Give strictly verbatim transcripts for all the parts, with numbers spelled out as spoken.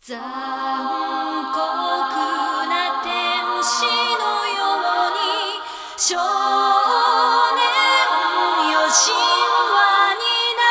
残酷な天使のように少年よ神話にな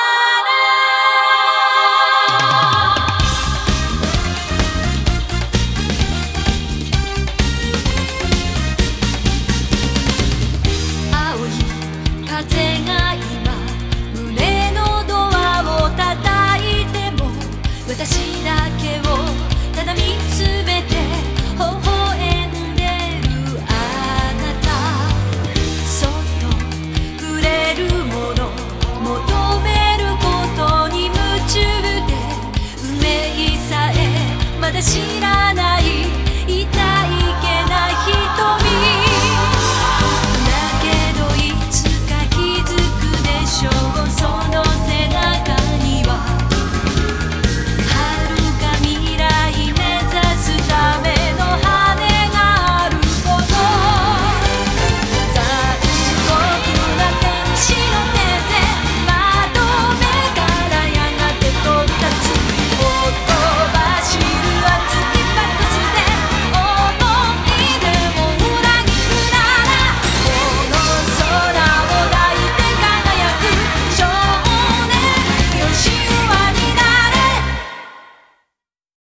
れ青い風が今胸のドアを叩いても私だけをただ見つめて微笑んでるあなたそっと触れるもの求めることに夢中で運命さえまだ知らない